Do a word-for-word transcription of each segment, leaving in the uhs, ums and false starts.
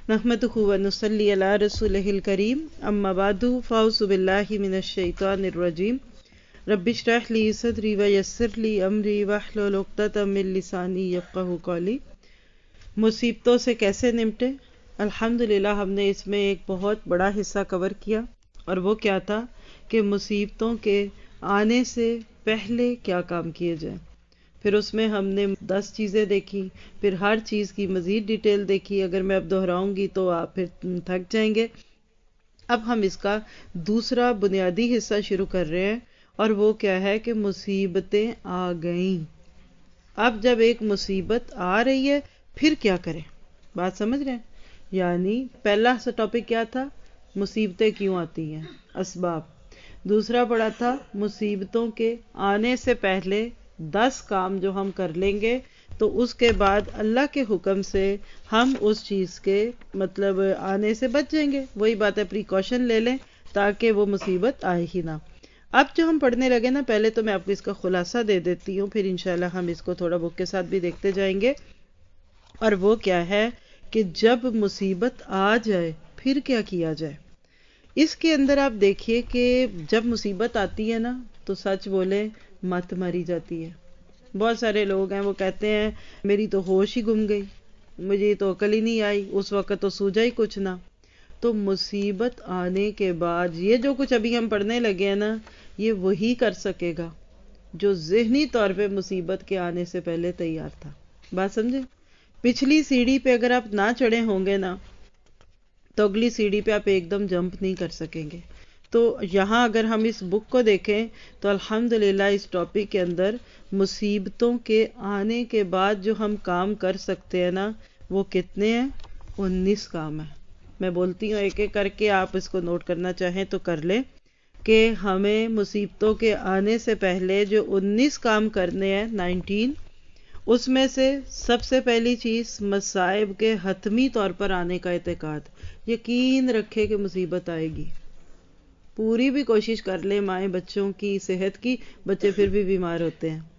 نحمدہ ونصلی علی رسولہ الکریم اما بعد فاعوذ باللہ من الشیطان الرجیم رب اشرح لی صدری ویسر لی امری واحلل عقدۃ من لسانی یفقہوا قولی۔ مصیبتوں سے کیسے نمٹے؟ الحمدللہ ہم نے اس میں ایک بہت بڑا حصہ کور کیا، اور وہ کیا تھا کہ مصیبتوں کے آنے سے پہلے کیا کام کیے جائیں۔ پھر اس میں ہم نے دس چیزیں دیکھی، پھر ہر چیز کی مزید ڈیٹیل دیکھی۔ اگر میں اب دہراؤں گی تو آپ پھر تھک جائیں گے۔ اب ہم اس کا دوسرا بنیادی حصہ شروع کر رہے ہیں، اور وہ کیا ہے کہ مصیبتیں آ گئیں۔ اب جب ایک مصیبت آ رہی ہے پھر کیا کریں؟ بات سمجھ رہے ہیں؟ یعنی پہلا سا ٹاپک کیا تھا؟ مصیبتیں کیوں آتی ہیں، اسباب۔ دوسرا پڑا تھا مصیبتوں کے آنے سے پہلے دس کام جو ہم کر لیں گے تو اس کے بعد اللہ کے حکم سے ہم اس چیز کے مطلب آنے سے بچ جائیں گے۔ وہی بات ہے، پریکاشن لے لیں تاکہ وہ مصیبت آئے ہی نہ۔ اب جو ہم پڑھنے لگے نا، پہلے تو میں آپ کو اس کا خلاصہ دے دیتی ہوں، پھر انشاءاللہ ہم اس کو تھوڑا بک کے ساتھ بھی دیکھتے جائیں گے۔ اور وہ کیا ہے کہ جب مصیبت آ جائے پھر کیا کیا جائے۔ اس کے اندر آپ دیکھیے کہ جب مصیبت آتی ہے نا تو سچ بولے مت ماری جاتی ہے۔ بہت سارے لوگ ہیں وہ کہتے ہیں میری تو ہوش ہی گم گئی، مجھے تو عقل ہی نہیں آئی، اس وقت تو سوجا ہی کچھ نہ۔ تو مصیبت آنے کے بعد یہ جو کچھ ابھی ہم پڑھنے لگے ہیں نا، یہ وہی کر سکے گا جو ذہنی طور پہ مصیبت کے آنے سے پہلے تیار تھا۔ بات سمجھے؟ پچھلی سیڑھی پہ اگر آپ نہ چڑھے ہوں گے نا تو اگلی سیڑھی پہ آپ ایک دم جمپ نہیں کر سکیں گے۔ تو یہاں اگر ہم اس بک کو دیکھیں تو الحمدللہ اس ٹاپک کے اندر مصیبتوں کے آنے کے بعد جو ہم کام کر سکتے ہیں نا، وہ کتنے ہیں؟ انیس کام ہیں۔ میں بولتی ہوں ایک ایک کر کے، آپ اس کو نوٹ کرنا چاہیں تو کر لیں کہ ہمیں مصیبتوں کے آنے سے پہلے جو انیس کام کرنے ہیں، نائنٹین، اس میں سے سب سے پہلی چیز مصائب کے حتمی طور پر آنے کا اعتقاد۔ یقین رکھے کہ مصیبت آئے گی، پوری بھی کوشش کر لیں مائیں بچوں کی صحت کی، بچے پھر بھی بیمار ہوتے ہیں۔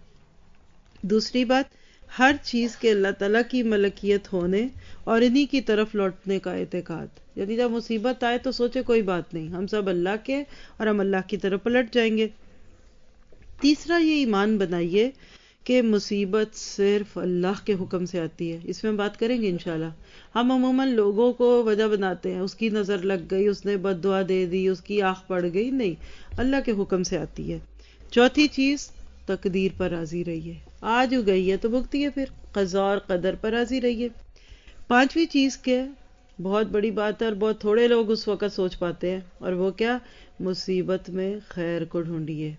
دوسری بات، ہر چیز کے اللہ تعالیٰ کی ملکیت ہونے اور انہی کی طرف لوٹنے کا اعتقاد۔ یعنی جب مصیبت آئے تو سوچے کوئی بات نہیں، ہم سب اللہ کے اور ہم اللہ کی طرف پلٹ جائیں گے۔ تیسرا یہ ایمان بنائیے کہ مصیبت صرف اللہ کے حکم سے آتی ہے۔ اس میں ہم بات کریں گے انشاءاللہ۔ ہم عموماً لوگوں کو وجہ بناتے ہیں، اس کی نظر لگ گئی، اس نے بد دعا دے دی، اس کی آنکھ پڑ گئی، نہیں، اللہ کے حکم سے آتی ہے۔ چوتھی چیز، تقدیر پر راضی رہیے۔ آج ہو گئی ہے تو بھگتی ہے، پھر قضاء اور قدر پر راضی رہیے۔ پانچویں چیز کیا ہے؟ بہت بڑی بات ہے اور بہت تھوڑے لوگ اس وقت سوچ پاتے ہیں، اور وہ کیا؟ مصیبت میں خیر کو ڈھونڈیے۔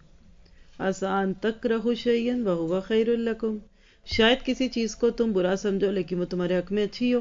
آسان تکرہوا شیئا وہو خیر لکم، شاید کسی چیز کو تم برا سمجھو لیکن وہ تمہارے حق میں اچھی ہو۔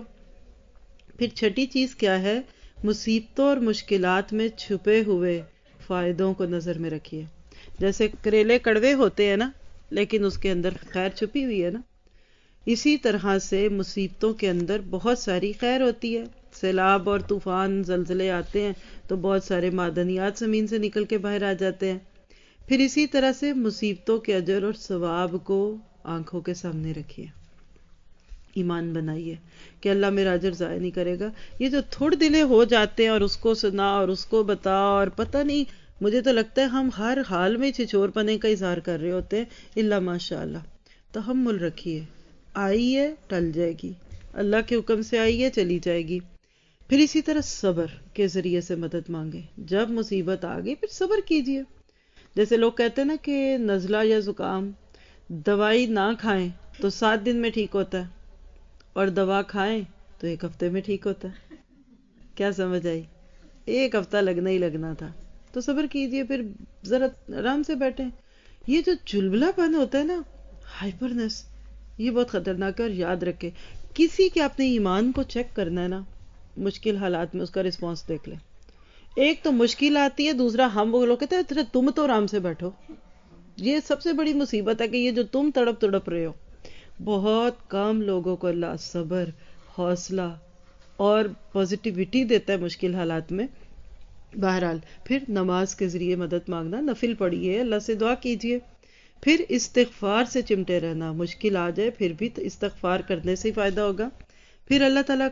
پھر چھٹی چیز کیا ہے؟ مصیبتوں اور مشکلات میں چھپے ہوئے فائدوں کو نظر میں رکھیے۔ جیسے کریلے کڑوے ہوتے ہیں نا، لیکن اس کے اندر خیر چھپی ہوئی ہے نا، اسی طرح سے مصیبتوں کے اندر بہت ساری خیر ہوتی ہے۔ سیلاب اور طوفان، زلزلے آتے ہیں تو بہت سارے معدنیات زمین سے نکل کے باہر آ جاتے ہیں۔ پھر اسی طرح سے مصیبتوں کے اجر اور ثواب کو آنکھوں کے سامنے رکھیے۔ ایمان بنائیے کہ اللہ میرا اجر ضائع نہیں کرے گا۔ یہ جو تھوڑ دلے ہو جاتے ہیں اور اس کو سنا اور اس کو بتا، اور پتہ نہیں، مجھے تو لگتا ہے ہم ہر حال میں چھچور پنے کا اظہار کر رہے ہوتے ہیں، الا ماشاء اللہ۔ تحمل رکھیے، آئی ہے ٹل جائے گی، اللہ کے حکم سے آئی ہے چلی جائے گی۔ پھر اسی طرح صبر کے ذریعے سے مدد مانگے۔ جب مصیبت آ گئی پھر صبر کیجیے۔ جیسے لوگ کہتے ہیں نا کہ نزلہ یا زکام دوائی نہ کھائیں تو سات دن میں ٹھیک ہوتا ہے، اور دوا کھائیں تو ایک ہفتے میں ٹھیک ہوتا ہے۔ کیا سمجھ آئی؟ ایک ہفتہ لگنا ہی لگنا تھا۔ تو صبر کیجئے، پھر ذرا آرام سے بیٹھیں۔ یہ جو چلبلا پن ہوتا ہے نا، ہائپرنس، یہ بہت خطرناک ہے۔ اور یاد رکھیں، کسی کے اپنے ایمان کو چیک کرنا ہے نا، مشکل حالات میں اس کا رسپانس دیکھ لیں۔ ایک تو مشکل آتی ہے، دوسرا ہم وہ لوگ کہتے ہیں تم تو آرام سے بیٹھو۔ یہ سب سے بڑی مصیبت ہے کہ یہ جو تم تڑپ تڑپ رہے ہو۔ بہت کم لوگوں کو اللہ صبر، حوصلہ اور پازیٹیوٹی دیتا ہے مشکل حالات میں۔ بہرحال پھر نماز کے ذریعے مدد مانگنا، نفل پڑھیے، اللہ سے دعا کیجیے۔ پھر استغفار سے چمٹے رہنا، مشکل آ جائے پھر بھی استغفار کرنے سے ہی فائدہ ہوگا۔ پھر اللہ تعالیٰ کا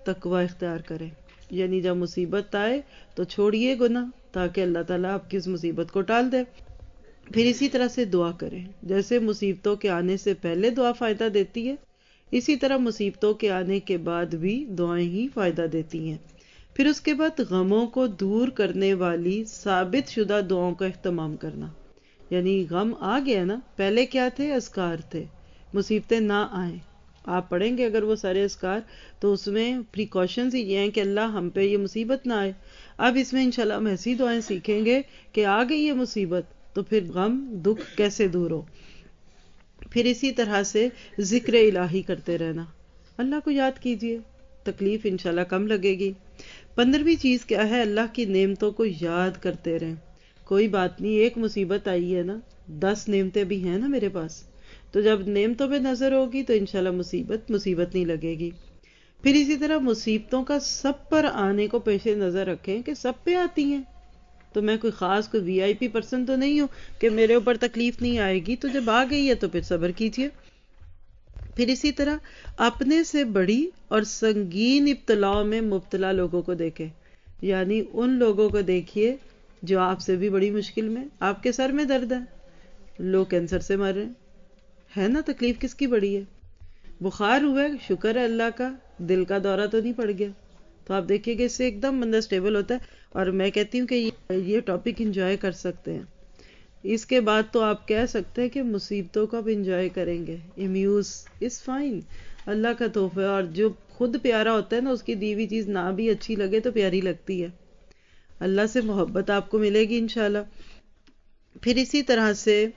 تقوی اختیار کریں، یعنی جب مصیبت آئے تو چھوڑیے گناہ تاکہ اللہ تعالیٰ آپ کی اس مصیبت کو ٹال دے. پھر اسی طرح سے دعا کریں. جیسے مصیبتوں کے آنے سے پہلے دعا فائدہ دیتی ہے، اسی طرح مصیبتوں کے آنے کے بعد بھی دعائیں ہی فائدہ دیتی ہیں. پھر اس کے بعد غموں کو دور کرنے والی ثابت شدہ دعاؤں کا اہتمام کرنا. یعنی غم آ گیا نا، پہلے کیا تھے؟ اذکار تھے. مصیبتیں نہ آئیں، آپ پڑھیں گے اگر وہ سارے اذکار، تو اس میں پریکاشنز ہی یہ ہیں کہ اللہ ہم پہ یہ مصیبت نہ آئے. اب اس میں انشاءاللہ ہم ایسی دعائیں سیکھیں گے کہ آ گئی یہ مصیبت تو پھر غم دکھ کیسے دور ہو. پھر اسی طرح سے ذکر الہی کرتے رہنا، اللہ کو یاد کیجئے، تکلیف انشاءاللہ کم لگے گی. پندرہویں چیز کیا ہے؟ اللہ کی نعمتوں کو یاد کرتے رہیں. کوئی بات نہیں، ایک مصیبت آئی ہے نا، دس نعمتیں بھی ہیں نا میرے پاس، تو جب نعمتوں پہ نظر ہوگی تو انشاءاللہ مصیبت مصیبت نہیں لگے گی. پھر اسی طرح مصیبتوں کا سب پر آنے کو پیش نظر رکھیں کہ سب پہ آتی ہیں، تو میں کوئی خاص کوئی وی آئی پی پرسن تو نہیں ہوں کہ میرے اوپر تکلیف نہیں آئے گی. تو جب آ گئی ہے تو پھر صبر کیجئے. پھر اسی طرح اپنے سے بڑی اور سنگین ابتلاؤں میں مبتلا لوگوں کو دیکھیں. یعنی ان لوگوں کو دیکھیے جو آپ سے بھی بڑی مشکل میں، آپ کے سر میں درد ہے، لوگ کینسر سے مر رہے ہیں، ہے نا؟ تکلیف کس کی بڑی ہے؟ بخار ہوا ہے، شکر ہے اللہ کا، دل کا دورہ تو نہیں پڑ گیا. تو آپ دیکھیے کہ اس سے ایک دم بندہ سٹیبل ہوتا ہے. اور میں کہتی ہوں کہ یہ ٹاپک انجوائے کر سکتے ہیں. اس کے بعد تو آپ کہہ سکتے ہیں کہ مصیبتوں کو آپ انجوائے کریں گے. امیوز از فائن، اللہ کا تحفہ ہے. اور جو خود پیارا ہوتا ہے نا، اس کی دی ہوئی چیز نہ بھی اچھی لگے تو پیاری لگتی ہے. اللہ سے محبت آپ کو ملے گی انشاءاللہ. پھر اسی طرح سے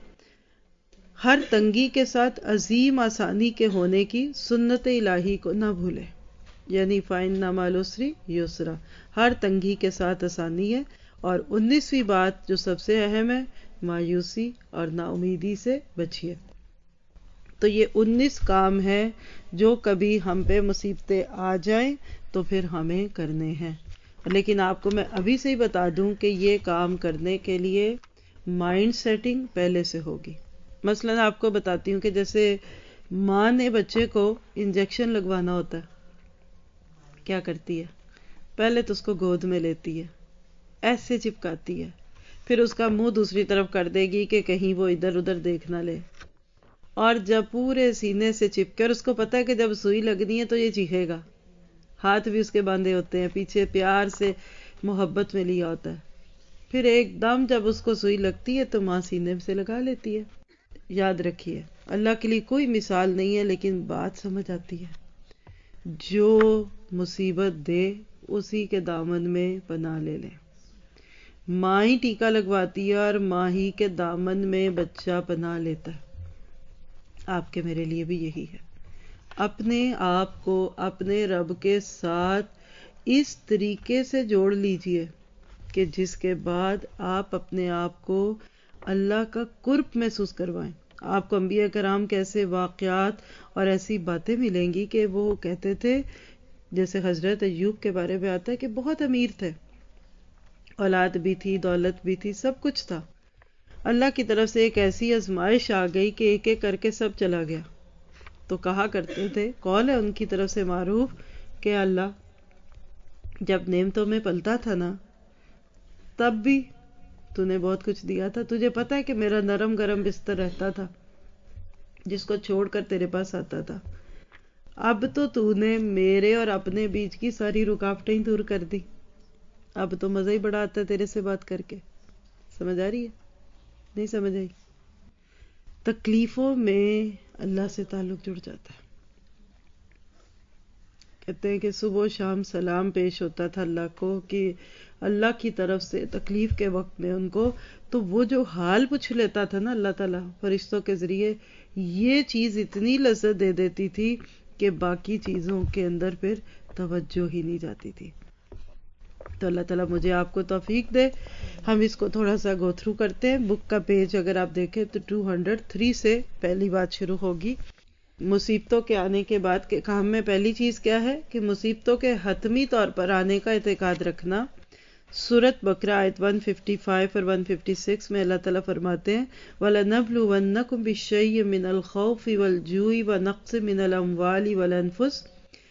ہر تنگی کے ساتھ عظیم آسانی کے ہونے کی سنت الہی کو نہ بھولے. یعنی فَإِنَّ مَعَ الْعُسْرِ يُسْرًا، ہر تنگی کے ساتھ آسانی ہے. اور انیسویں بات جو سب سے اہم ہے، مایوسی اور نا امیدی سے بچیے. تو یہ انیس کام ہے جو کبھی ہم پہ مصیبتیں آ جائیں تو پھر ہمیں کرنے ہیں. لیکن آپ کو میں ابھی سے ہی بتا دوں کہ یہ کام کرنے کے لیے مائنڈ سیٹنگ پہلے سے ہوگی. مثلا آپ کو بتاتی ہوں کہ جیسے ماں نے بچے کو انجیکشن لگوانا ہوتا ہے، کیا کرتی ہے؟ پہلے تو اس کو گود میں لیتی ہے، ایسے چپکاتی ہے، پھر اس کا منہ دوسری طرف کر دے گی کہ کہیں وہ ادھر ادھر دیکھ نہ لے. اور جب پورے سینے سے چپکے، اور اس کو پتا ہے کہ جب سوئی لگنی ہے تو یہ چیخے گا، ہاتھ بھی اس کے باندھے ہوتے ہیں، پیچھے پیار سے محبت میں لیا ہوتا ہے. پھر ایک دم جب اس کو سوئی لگتی ہے تو ماں سینے سے لگا لیتی ہے. یاد رکھیے، اللہ کے لیے کوئی مثال نہیں ہے، لیکن بات سمجھ آتی ہے. جو مصیبت دے اسی کے دامن میں پناہ لے لیں. ماں ہی ٹیکا لگواتی ہے اور ماں ہی کے دامن میں بچہ پناہ لیتا ہے. آپ کے میرے لیے بھی یہی ہے. اپنے آپ کو اپنے رب کے ساتھ اس طریقے سے جوڑ لیجئے کہ جس کے بعد آپ اپنے آپ کو اللہ کا قرب محسوس کروائیں. آپ کو انبیاء کرام کے ایسے واقعات اور ایسی باتیں ملیں گی کہ وہ کہتے تھے، جیسے حضرت ایوب کے بارے میں آتا ہے کہ بہت امیر تھے، اولاد بھی تھی، دولت بھی تھی، سب کچھ تھا. اللہ کی طرف سے ایک ایسی آزمائش آ گئی کہ ایک ایک کر کے سب چلا گیا. تو کہا کرتے تھے، قول ہے ان کی طرف سے معروف، کہ اللہ جب نعمتوں میں پلتا تھا نا، تب بھی تو نے بہت کچھ دیا تھا. تجھے پتا ہے کہ میرا نرم گرم بستر رہتا تھا جس کو چھوڑ کر تیرے پاس آتا تھا. اب تو تو نے میرے اور اپنے بیچ کی ساری رکاوٹیں ہی دور کر دی. اب تو مزہ ہی بڑا آتا ہے تیرے سے بات کر کے. سمجھ آ رہی ہے؟ نہیں سمجھ آئی؟ تکلیفوں میں اللہ سے تعلق جڑ جاتا ہے. کہتے ہیں کہ صبح و شام سلام پیش ہوتا تھا اللہ کو کہ اللہ کی طرف سے تکلیف کے وقت میں ان کو، تو وہ جو حال پوچھ لیتا تھا نا اللہ تعالیٰ فرشتوں کے ذریعے، یہ چیز اتنی لذت دے دیتی تھی کہ باقی چیزوں کے اندر پھر توجہ ہی نہیں جاتی تھی. تو اللہ تعالیٰ مجھے آپ کو توفیق دے. ہم اس کو تھوڑا سا گو تھرو کرتے ہیں. بک کا پیج اگر آپ دیکھیں تو دو سو تین سے پہلی بات شروع ہوگی. مصیبتوں کے آنے کے بعد کے کام میں پہلی چیز کیا ہے کہ مصیبتوں کے حتمی طور پر آنے کا اعتقاد رکھنا. سورۃ بقرہ آیت ایک سو پچپن اور ایک سو چھپن میں اللہ تعالیٰ فرماتے ہیں وَلَنَبْلُوَنَّكُمْ بِالشَّيْءٍ مِّنَ الْخَوْفِ وَالْجُوعِ وَنَقْصٍ مِّنَ الْأَمْوَالِ وَالْأَنفُسِ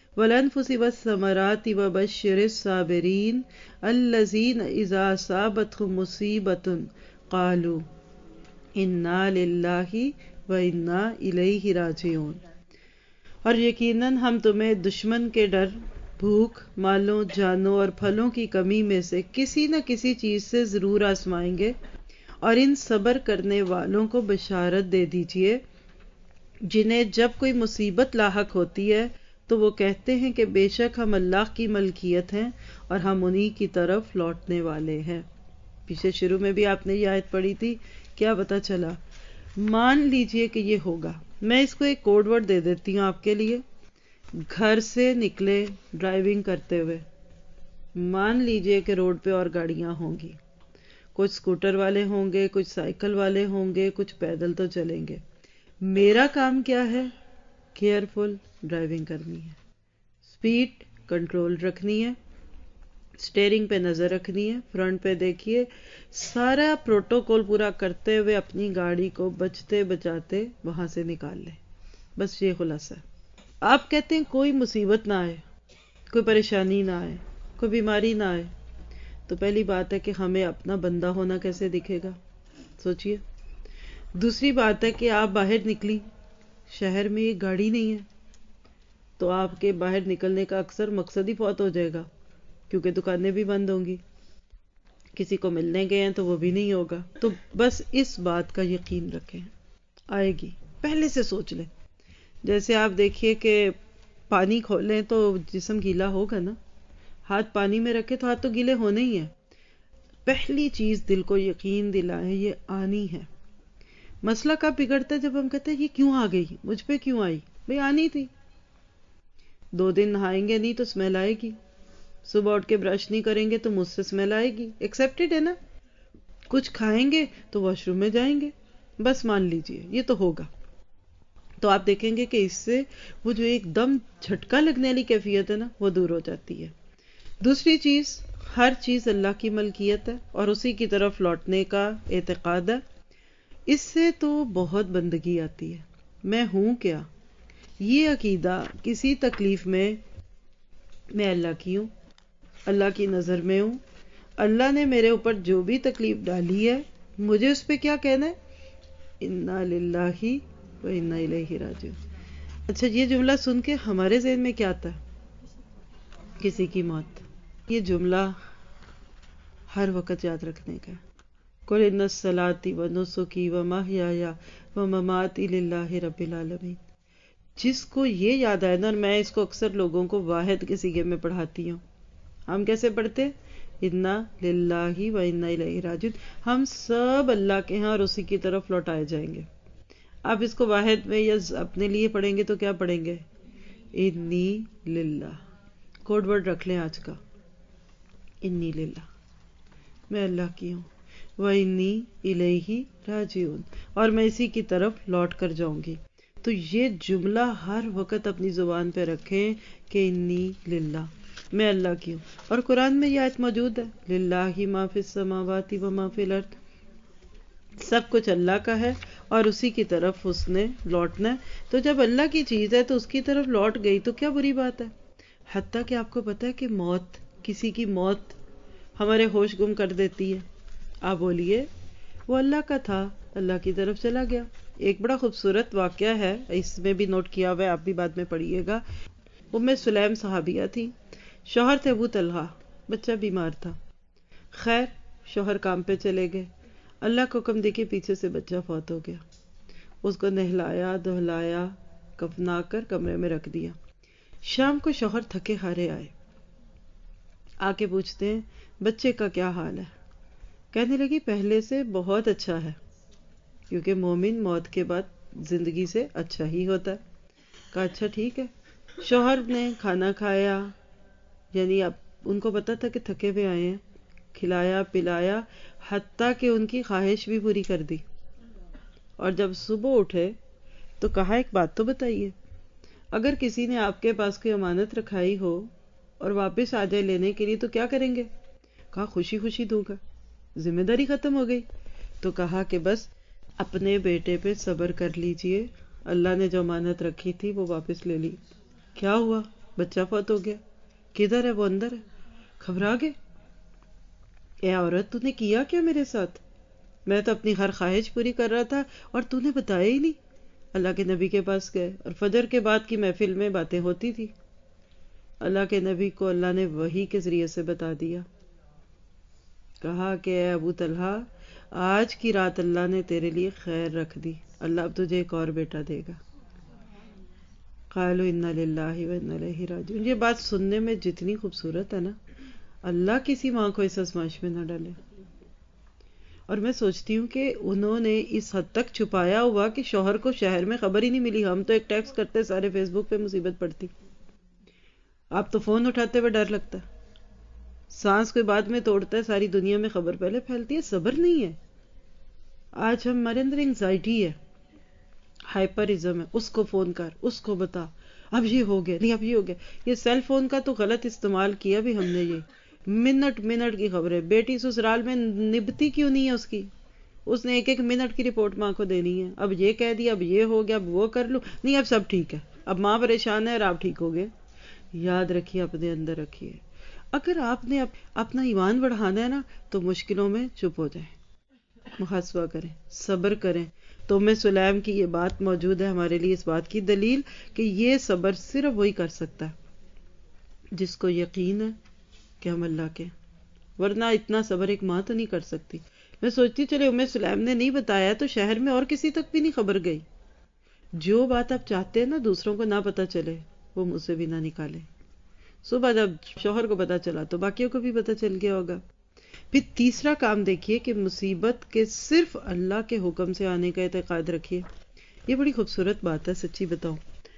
والانفس والثمرات وبشر الصابرین الذین اذا اصابتهم مصیبۃ قالوا انا للہ وانا الیہ راجعون۔ اور یقیناً ہم تمہیں دشمن کے ڈر، بھوک، مالوں، جانوں اور پھلوں کی کمی میں سے کسی نہ کسی چیز سے ضرور آزمائیں گے، اور ان صبر کرنے والوں کو بشارت دے دیجئے جنہیں جب کوئی مصیبت لاحق ہوتی ہے تو وہ کہتے ہیں کہ بے شک ہم اللہ کی ملکیت ہیں اور ہم انہی کی طرف لوٹنے والے ہیں۔ پیچھے شروع میں بھی آپ نے یہ آیت پڑھی تھی، کیا پتہ چلا؟ مان لیجئے کہ یہ ہوگا۔ میں اس کو ایک کوڈ ورڈ دے دیتی ہوں آپ کے لیے۔ گھر سے نکلے ڈرائیونگ کرتے ہوئے، مان لیجئے کہ روڈ پہ اور گاڑیاں ہوں گی، کچھ سکوٹر والے ہوں گے، کچھ سائیکل والے ہوں گے، کچھ پیدل تو چلیں گے۔ میرا کام کیا ہے؟ کیئرفل ڈرائیونگ کرنی ہے، سپیڈ کنٹرول رکھنی ہے، سٹیئرنگ پہ نظر رکھنی ہے، فرنٹ پہ دیکھیے، سارا پروٹوکول پورا کرتے ہوئے اپنی گاڑی کو بچتے بچاتے وہاں سے نکال لیں۔ بس یہ خلاصہ ہے۔ آپ کہتے ہیں کوئی مصیبت نہ آئے، کوئی پریشانی نہ آئے، کوئی بیماری نہ آئے، تو پہلی بات ہے کہ ہمیں اپنا بندہ ہونا کیسے دکھے گا؟ سوچئے۔ دوسری بات ہے کہ آپ باہر نکلی، شہر میں ایک گاڑی نہیں ہے، تو آپ کے باہر نکلنے کا اکثر مقصد ہی فوت ہو جائے گا، کیونکہ دکانیں بھی بند ہوں گی، کسی کو ملنے گئے ہیں تو وہ بھی نہیں ہوگا۔ تو بس اس بات کا یقین رکھیں، آئے گی، پہلے سے سوچ لیں۔ جیسے آپ دیکھیے کہ پانی کھولیں تو جسم گیلا ہوگا نا، ہاتھ پانی میں رکھے تو ہاتھ تو گیلے ہونے ہی ہیں۔ پہلی چیز دل کو یقین دلائیں، یہ آنی ہے۔ مسئلہ کب بگڑتا ہے؟ جب ہم کہتے ہیں یہ کیوں آ گئی، مجھ پہ کیوں آئی؟ بھئی آنی تھی۔ دو دن نہائیں گے نہیں تو اسمیل آئے گی، صبح اٹھ کے برش نہیں کریں گے تو مجھ سے اسمیل آئے گی، ایکسیپٹڈ ہے نا۔ کچھ کھائیں گے تو واش روم میں جائیں گے، بس مان لیجئے یہ تو ہوگا۔ تو آپ دیکھیں گے کہ اس سے وہ جو ایک دم جھٹکا لگنے والی کیفیت ہے نا، وہ دور ہو جاتی ہے۔ دوسری چیز، ہر چیز اللہ کی ملکیت ہے اور اسی کی طرف لوٹنے کا اعتقاد ہے۔ اس سے تو بہت بندگی آتی ہے۔ میں ہوں کیا؟ یہ عقیدہ کسی تکلیف میں میں اللہ کی ہوں، اللہ کی نظر میں ہوں، اللہ نے میرے اوپر جو بھی تکلیف ڈالی ہے مجھے اس پہ کیا کہنا ہے؟ انا للہ و انا الیہ راجعون۔ اچھا، یہ جملہ سن کے ہمارے ذہن میں کیا آتا ہے؟ کسی کی موت۔ یہ جملہ ہر وقت یاد رکھنے کا ہے۔ قل ان صلاتي ونسكي ومحياي ومماتي للہ رب العالمین۔ جس کو یہ یاد آئے نا، اور میں اس کو اکثر لوگوں کو واحد کے صیغے میں پڑھاتی ہوں۔ ہم کیسے پڑھتے؟ انا للہ و انا الیہ راجعون۔ ہم سب اللہ کے ہیں اور اسی کی طرف لوٹائے جائیں گے۔ آپ اس کو واحد میں یا اپنے لیے پڑھیں گے تو کیا پڑھیں گے؟ انی للہ۔ کوڈ ورڈ رکھ لیں آج کا، انی للہ، میں اللہ کی ہوں، وَإِنِّي إِلَيْهِ رَاجِعُونَ، اور میں اسی کی طرف لوٹ کر جاؤں گی۔ تو یہ جملہ ہر وقت اپنی زبان پہ رکھیں کہ انی للہ، میں اللہ کی ہوں۔ اور قرآن میں یہ آیت موجود ہے، للہ ما فی السماوات و ما فی الارض، سب کچھ اللہ کا ہے اور اسی کی طرف اس نے لوٹنا ہے۔ تو جب اللہ کی چیز ہے تو اس کی طرف لوٹ گئی تو کیا بری بات ہے؟ حتیٰ کہ آپ کو پتہ ہے کہ موت، کسی کی موت ہمارے ہوش گم کر دیتی ہے۔ آپ بولیے وہ اللہ کا تھا، اللہ کی طرف چلا گیا۔ ایک بڑا خوبصورت واقعہ ہے، اس میں بھی نوٹ کیا ہوا ہے، آپ بھی بعد میں پڑھیے گا۔ ام سلیم صحابیہ تھی، شوہر تھے ابو طلحہ، بچہ بیمار تھا۔ خیر شوہر کام پہ چلے گئے، اللہ کو حکم دے کے پیچھے سے بچہ فوت ہو گیا۔ اس کو نہلایا دہلایا، کفنا کر کمرے میں رکھ دیا۔ شام کو شوہر تھکے ہارے آئے، آ کے پوچھتے ہیں بچے کا کیا حال ہے؟ کہنے لگی پہلے سے بہت اچھا ہے، کیونکہ مومن موت کے بعد زندگی سے اچھا ہی ہوتا ہے۔ کہا اچھا ٹھیک ہے۔ شوہر نے کھانا کھایا، یعنی اب ان کو پتا تھا کہ تھکے ہوئے آئے ہیں، کھلایا پلایا، حتیٰ کہ ان کی خواہش بھی پوری کر دی۔ اور جب صبح اٹھے تو کہا ایک بات تو بتائیے، اگر کسی نے آپ کے پاس کوئی امانت رکھائی ہو اور واپس آ جائے لینے کے لیے تو کیا کریں گے؟ کہا خوشی خوشی دوں گا، ذمہ داری ختم ہو گئی۔ تو کہا کہ بس اپنے بیٹے پہ صبر کر لیجئے، اللہ نے جو امانت رکھی تھی وہ واپس لے لی۔ کیا ہوا؟ بچہ فوت ہو گیا. کدھر ہے؟ وہ اندر ہے. گھبرا گئے. اے عورت تو نے کیا کیا میرے ساتھ؟ میں تو اپنی ہر خواہش پوری کر رہا تھا اور تو نے بتایا ہی نہیں. اللہ کے نبی کے پاس گئے اور فجر کے بعد کی محفل میں باتیں ہوتی تھی. اللہ کے نبی کو اللہ نے وحی کے ذریعے سے بتا دیا. کہا کہ اے ابو طلحہ آج کی رات اللہ نے تیرے لیے خیر رکھ دی، اللہ اب تجھے ایک اور بیٹا دے گا. قالوا انا للہ و انا الیہ راجعون. یہ بات سننے میں جتنی خوبصورت ہے نا، اللہ کسی ماں کو اس ازمائش میں نہ ڈالے. اور میں سوچتی ہوں کہ انہوں نے اس حد تک چھپایا ہوا کہ شوہر کو شہر میں خبر ہی نہیں ملی. ہم تو ایک ٹیکسٹ کرتے سارے فیس بک پہ مصیبت پڑتی. آپ تو فون اٹھاتے ہوئے ڈر لگتا ہے. سانس کوئی بعد میں توڑتا ہے، ساری دنیا میں خبر پہلے پھیلتی ہے. صبر نہیں ہے. آج ہمارے اندر انگزائٹی ہے، ہائپرزم ہے. اس کو فون کر، اس کو بتا، اب یہ ہو گیا نہیں اب یہ ہو گیا. یہ سیل فون کا تو غلط استعمال کیا بھی ہم نے. یہ منٹ منٹ کی خبریں. بیٹی سسرال میں نبھتی کیوں نہیں ہے اس کی؟ اس نے ایک ایک منٹ کی رپورٹ ماں کو دینی ہے. اب یہ کہہ دیا، اب یہ ہو گیا، اب وہ کر لوں. نہیں اب سب ٹھیک ہے، اب ماں پریشان ہے اور آپ ٹھیک ہو گئے. یاد رکھیے، اپنے اندر رکھیے. اگر آپ نے اپنا ایمان بڑھانا ہے نا تو مشکلوں میں چپ ہو جائیں، محاسبہ کریں، صبر کریں. تو ام سلیم کی یہ بات موجود ہے ہمارے لیے، اس بات کی دلیل کہ یہ صبر صرف وہی کر سکتا ہے جس کو یقین ہے کہ ہم اللہ کے، ورنہ اتنا صبر ایک ماں تو نہیں کر سکتی. میں سوچتی چلے ام سلیم نے نہیں بتایا تو شہر میں اور کسی تک بھی نہیں خبر گئی. جو بات آپ چاہتے ہیں نا دوسروں کو نہ پتا چلے، وہ مجھ سے بھی نہ نکالے. صبح جب شوہر کو پتا چلا تو باقیوں کو بھی پتا چل گیا ہوگا. پھر تیسرا کام دیکھیے کہ مصیبت کے صرف اللہ کے حکم سے آنے کا اعتقاد رکھیے. یہ بڑی خوبصورت بات ہے، سچی بتاؤں.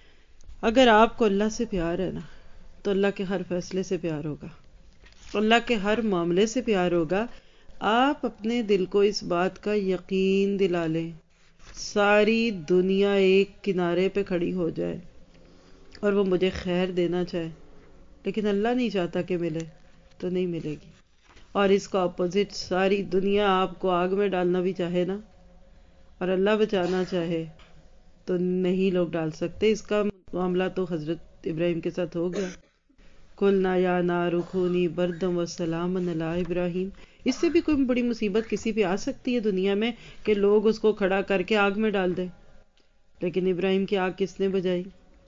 اگر آپ کو اللہ سے پیار ہے نا تو اللہ کے ہر فیصلے سے پیار ہوگا، اللہ کے ہر معاملے سے پیار ہوگا. آپ اپنے دل کو اس بات کا یقین دلا لیں، ساری دنیا ایک کنارے پہ کھڑی ہو جائے اور وہ مجھے خیر دینا چاہے لیکن اللہ نہیں چاہتا کہ ملے تو نہیں ملے گی. اور اس کا اپوزٹ، ساری دنیا آپ کو آگ میں ڈالنا بھی چاہے نا اور اللہ بچانا چاہے تو نہیں لوگ ڈال سکتے. اس کا معاملہ تو حضرت ابراہیم کے ساتھ ہو گیا. قلنا یا نار کونی بردم وسلام علی ابراہیم. اس سے بھی کوئی بڑی مصیبت کسی پہ آ سکتی ہے دنیا میں کہ لوگ اس کو کھڑا کر کے آگ میں ڈال دیں، لیکن ابراہیم کی آگ کس نے بجائی؟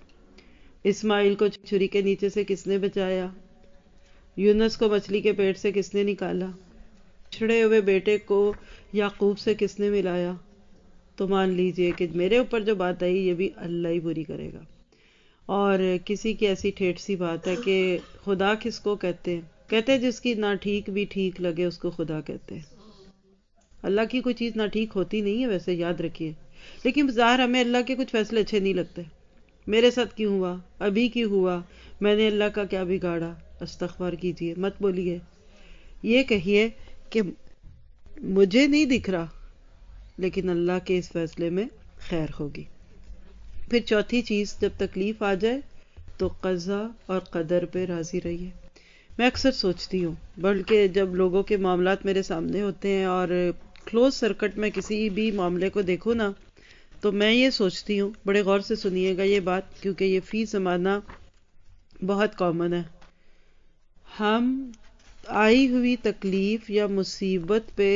اسماعیل کو چھری کے نیچے سے کس نے بچایا؟ یونس کو مچھلی کے پیٹ سے کس نے نکالا؟ چھڑے ہوئے بیٹے کو یعقوب سے کس نے ملایا؟ تو مان لیجئے کہ میرے اوپر جو بات آئی یہ بھی اللہ ہی پوری کرے گا. اور کسی کی ایسی ٹھیٹ سی بات ہے کہ خدا کس کو کہتے ہیں؟ کہتے ہیں جس کی نہ ٹھیک بھی ٹھیک لگے اس کو خدا کہتے ہیں. اللہ کی کوئی چیز نہ ٹھیک ہوتی نہیں ہے ویسے، یاد رکھیے. لیکن ظاہر ہمیں اللہ کے کچھ فیصلے اچھے نہیں لگتے. میرے ساتھ کیوں ہوا؟ ابھی کیوں ہوا؟ میں نے اللہ کا کیا بگاڑا؟ استغفار کیجئے، مت بولیے. یہ کہیے کہ مجھے نہیں دکھ رہا لیکن اللہ کے اس فیصلے میں خیر ہوگی. پھر چوتھی چیز، جب تکلیف آ جائے تو قضا اور قدر پہ راضی رہیے. میں اکثر سوچتی ہوں، بلکہ جب لوگوں کے معاملات میرے سامنے ہوتے ہیں اور کلوز سرکٹ میں کسی بھی معاملے کو دیکھوں نا تو میں یہ سوچتی ہوں، بڑے غور سے سنیے گا یہ بات کیونکہ یہ فی زمانہ بہت کامن ہے. ہم آئی ہوئی تکلیف یا مصیبت پہ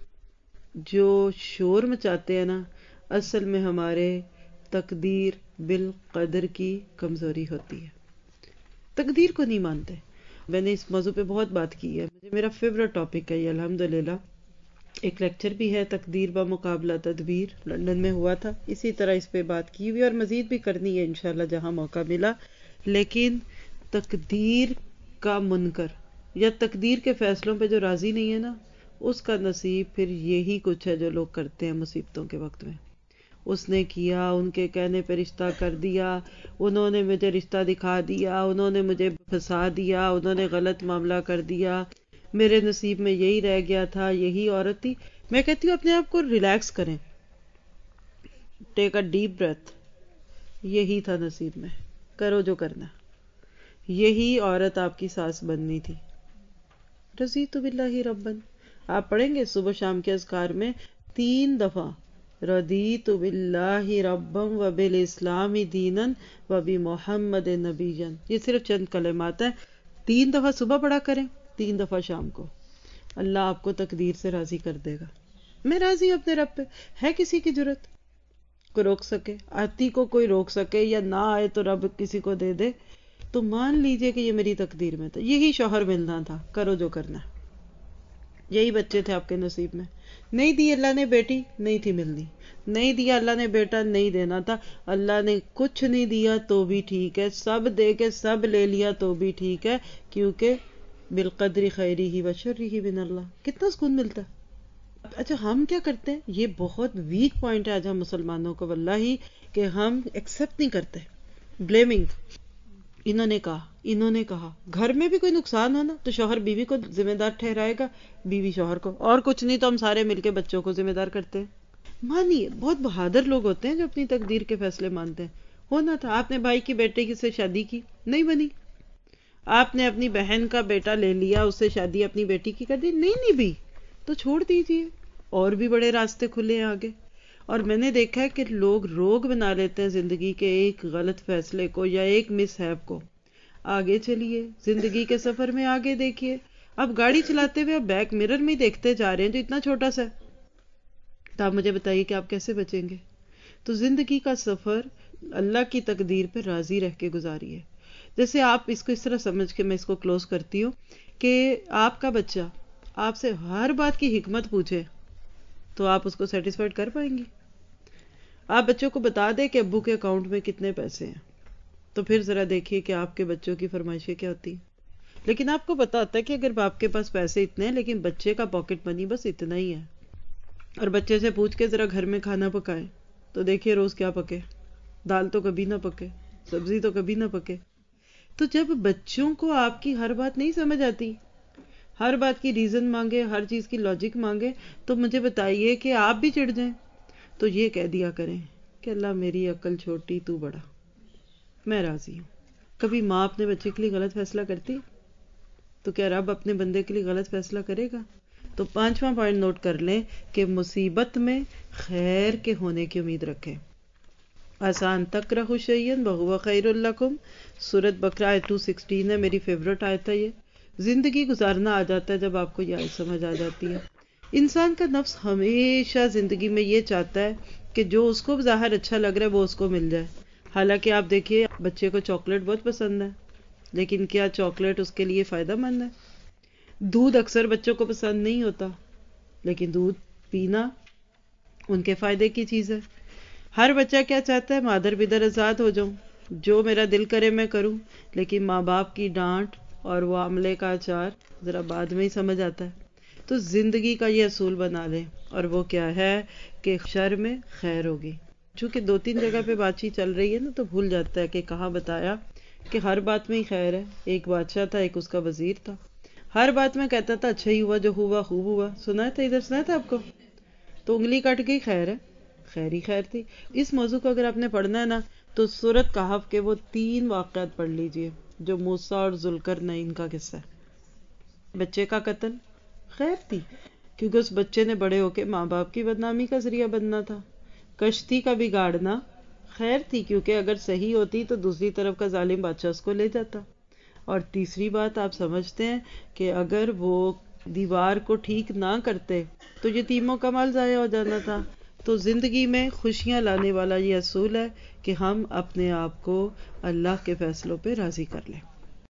جو شور مچاتے ہیں نا، اصل میں ہمارے تقدیر بالقدر کی کمزوری ہوتی ہے. تقدیر کو نہیں مانتے. میں نے اس موضوع پہ بہت بات کی ہے، مجھے میرا فیوریٹ ٹاپک ہے یہ الحمدللہ. ایک لیکچر بھی ہے تقدیر بمقابلہ تدبیر، لندن میں ہوا تھا. اسی طرح اس پہ بات کی ہوئی اور مزید بھی کرنی ہے انشاءاللہ جہاں موقع ملا. لیکن تقدیر کا منکر یا تقدیر کے فیصلوں پہ جو راضی نہیں ہے نا، اس کا نصیب پھر یہی کچھ ہے جو لوگ کرتے ہیں مصیبتوں کے وقت میں. اس نے کیا، ان کے کہنے پہ رشتہ کر دیا، انہوں نے مجھے رشتہ دکھا دیا، انہوں نے مجھے پھنسا دیا، انہوں نے غلط معاملہ کر دیا، میرے نصیب میں یہی رہ گیا تھا، یہی عورت تھی. میں کہتی ہوں اپنے آپ کو ریلیکس کریں، ٹیک اے ڈیپ بریتھ. یہی تھا نصیب میں، کرو جو کرنا. یہی عورت آپ کی ساس بننی تھی. رضیت باللہ ربن. آپ پڑھیں گے صبح شام کے اذکار میں تین دفعہ رضیت باللہ ربا وبالاسلام دینا وبمحمد نبیا. یہ صرف چند کلمات ہیں، تین دفعہ صبح پڑھا کریں، تین دفعہ شام کو. اللہ آپ کو تقدیر سے راضی کر دے گا. میں راضی ہوں اپنے رب پہ. ہے کسی کی جرت کو روک سکے؟ آتی کو کوئی روک سکے یا نہ آئے تو رب کسی کو دے دے تو مان لیجئے کہ یہ میری تقدیر میں تھا. یہی شوہر ملنا تھا، کرو جو کرنا ہے. یہی بچے تھے آپ کے نصیب میں. نہیں دی اللہ نے بیٹی، نہیں تھی ملنی. نہیں دیا اللہ نے بیٹا، نہیں دینا تھا. اللہ نے کچھ نہیں دیا تو بھی ٹھیک ہے، سب دے کے سب لے لیا تو بھی ٹھیک ہے، کیونکہ بالقدر خیرہ و شرہ من اللہ. کتنا سکون ملتا ہے. اچھا ہم کیا کرتے ہیں؟ یہ بہت ویک پوائنٹ ہے آج ہم مسلمانوں کو واللہ، کہ ہم ایکسپٹ نہیں کرتے. بلیمنگ، انہوں نے کہا، انہوں نے کہا. گھر میں بھی کوئی نقصان ہونا تو شوہر بیوی کو ذمہ دار ٹھہرائے گا، بیوی شوہر کو، اور کچھ نہیں تو ہم سارے مل کے بچوں کو ذمہ دار کرتے ہیں. مانیے بہت بہادر لوگ ہوتے ہیں جو اپنی تقدیر کے فیصلے مانتے ہیں. ہونا تھا، آپ نے بھائی کی بیٹے کی سے شادی کی، نہیں بنی. آپ نے اپنی بہن کا بیٹا لے لیا، اس سے شادی اپنی بیٹی کی کر دی، نہیں نہیں بھی تو چھوڑ دیجیے. اور بھی بڑے راستے کھلے ہیں آگے. اور میں نے دیکھا ہے کہ لوگ روگ بنا لیتے ہیں زندگی کے ایک غلط فیصلے کو یا ایک مس ہیپ کو. آگے چلیے زندگی کے سفر میں، آگے دیکھیے. اب گاڑی چلاتے ہوئے آپ بیک مرر میں دیکھتے جا رہے ہیں جو اتنا چھوٹا سا ہے، تو آپ مجھے بتائیے کہ آپ کیسے بچیں گے؟ تو زندگی کا سفر اللہ کی تقدیر پہ راضی رہ کے گزاریے. جیسے آپ اس کو اس طرح سمجھ کے میں اس کو کلوز کرتی ہوں کہ آپ کا بچہ آپ سے ہر بات کی حکمت پوچھے تو آپ اس کو سیٹسفائیڈ کر پائیں گی؟ آپ بچوں کو بتا دیں کہ ابو کے اکاؤنٹ میں کتنے پیسے ہیں، تو پھر ذرا دیکھیے کہ آپ کے بچوں کی فرمائشیں کیا ہوتی ہیں. لیکن آپ کو پتا ہوتا ہے کہ اگر باپ کے پاس پیسے اتنے ہیں لیکن بچے کا پاکٹ منی بس اتنا ہی ہے، اور بچے سے پوچھ کے ذرا گھر میں کھانا پکائیں تو دیکھیے روز کیا پکے. دال تو کبھی نہ پکے، سبزی تو کبھی نہ پکے. تو جب بچوں کو آپ کی ہر بات نہیں سمجھ آتی، ہر بات کی ریزن مانگے، ہر چیز کی لاجک مانگے، تو مجھے بتائیے کہ آپ بھی چڑھ جائیں. تو یہ کہہ دیا کریں کہ اللہ میری عقل چھوٹی تو بڑا، میں راضی ہوں. کبھی ماں اپنے بچے کے لیے غلط فیصلہ کرتی تو کیا رب اپنے بندے کے لیے غلط فیصلہ کرے گا؟ تو پانچواں پوائنٹ نوٹ کر لیں کہ مصیبت میں خیر کے ہونے کی امید رکھیں. آسان تکرہوا شیئا وہو خیر لکم، سورۃ بقرہ آیت دو سو سولہ ہے، میری فیورٹ آیت ہے. یہ زندگی گزارنا آ جاتا ہے جب آپ کو یہ آیت سمجھ آ جاتی ہے. انسان کا نفس ہمیشہ زندگی میں یہ چاہتا ہے کہ جو اس کو ظاہر اچھا لگ رہا ہے وہ اس کو مل جائے. حالانکہ آپ دیکھیے بچے کو چاکلیٹ بہت پسند ہے، لیکن کیا چاکلیٹ اس کے لیے فائدہ مند ہے؟ دودھ اکثر بچوں کو پسند نہیں ہوتا، لیکن دودھ پینا ان کے فائدے کی چیز ہے. ہر بچہ کیا چاہتا ہے؟ مادر بدر آزاد ہو جاؤں، جو میرا دل کرے میں کروں. لیکن ماں باپ کی ڈانٹ اور وہ آملے کا اچار ذرا بعد میں ہی سمجھ آتا ہے. تو زندگی کا یہ اصول بنا لیں، اور وہ کیا ہے کہ شر میں خیر ہوگی. چونکہ دو تین جگہ پہ بات چیت چل رہی ہے نا، تو بھول جاتا ہے کہ کہاں بتایا کہ ہر بات میں ہی خیر ہے. ایک بادشاہ تھا، ایک اس کا وزیر تھا، ہر بات میں کہتا تھا اچھا ہی ہوا، جو ہوا خوب ہوا. سنا تھا ادھر، سنا تھا آپ کو؟ تو انگلی کٹ گئی، خیر ہے، خیر ہی خیر تھی. اس موضوع کو اگر آپ نے پڑھنا ہے نا تو سورۃ کہف کے وہ تین واقعات پڑھ لیجئے جو موسیٰ اور ذوالقرنین کا قصہ ہے. بچے کا قتل خیر تھی، کیونکہ اس بچے نے بڑے ہو کے ماں باپ کی بدنامی کا ذریعہ بننا تھا. کشتی کا بگاڑنا خیر تھی، کیونکہ اگر صحیح ہوتی تو دوسری طرف کا ظالم بادشاہ اس کو لے جاتا. اور تیسری بات آپ سمجھتے ہیں کہ اگر وہ دیوار کو ٹھیک نہ کرتے تو یتیموں کا مال ضائع ہو جانا تھا. تو زندگی میں خوشیاں لانے والا یہ اصول ہے کہ ہم اپنے آپ کو اللہ کے فیصلوں پہ راضی کر لیں.